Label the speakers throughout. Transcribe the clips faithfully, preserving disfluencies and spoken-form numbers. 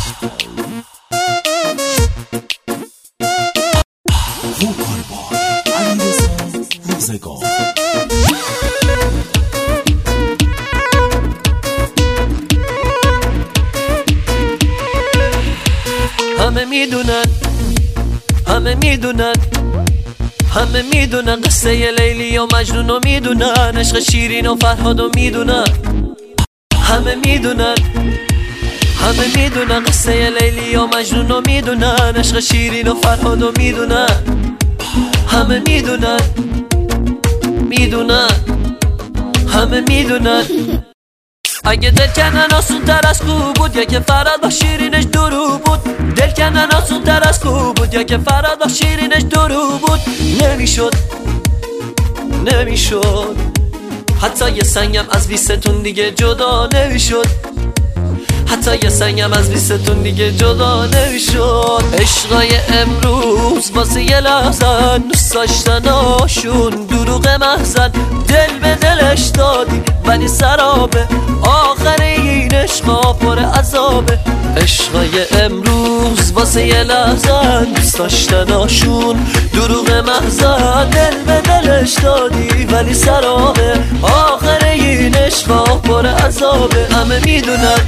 Speaker 1: وکار بای علیرضا روزگار.
Speaker 2: همه میدونن همه میدونن همه میدونن قصه لیلی و مجنون و میدونن عشق شیرین و فرهاد و میدونن همه میدونن همه میدونن قصه لیلی و مجنون و میدونن عشق شیرین و فرهاد و میدونن همه میدونن میدونن همه میدونن اگه دل کردن آسون تر از خوب بود یا که فرهاد با شیرینش درو بود دل کردن آسون تر از خوب بود یا که فرهاد با شیرینش درو بود نمیشد نمیشد حتی یه سنگم از بیستون دیگه جدا نمیشد حتی یه سنگم از بیستون دیگه جدا نمیشد عشقای امروز واسه یه لحظن دوست داشتناشون دروغ محزن دل به دلش دادی ولی سرابه آخر این عشقا پر عذابه عشقای امروز واسه یه لحظن دوست داشتناشون دروغ محزن دل به دلش دادی ولی سرابه آخر این عشقا پر عذابه همه میدونن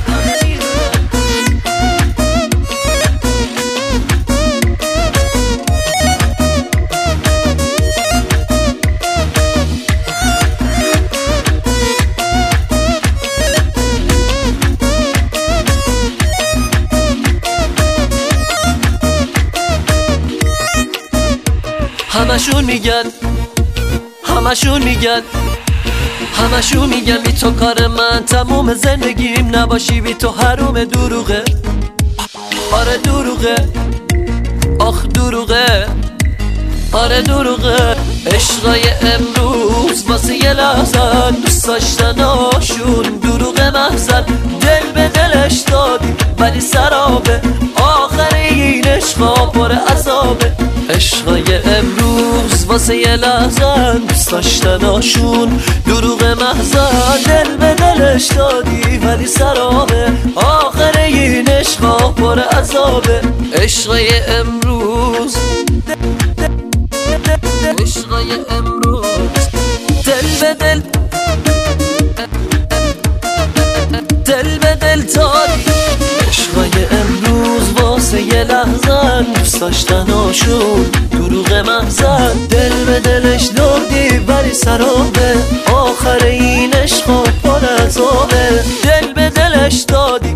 Speaker 2: همشون میگن همشون میگن همشون میگن بی تو کار من تموم زندگیم نباشی بی تو حروم دروغه آره دروغه آخ دروغه آره دروغه عشقای امروز واسه یه لحظن دوست داشتناشون دروغ محزن دل به دلش دادی ولی سرابه آخر این عشقا پر عذابه عشقای امروز واسه یه لحظن دوست داشتناشون دروغ محزن دل به دلش دادی ولی سرابه آخر این عشقا پر عذابه عشقای امروز عشقای امروز دل به دل دل به دل دادی عشقای امروز واسه یه لحظن دوست داشتناشون دروغ محزن دل به دلش دادی ولی سرابه آخر این عشقا پر عذابه دل به دلش دادی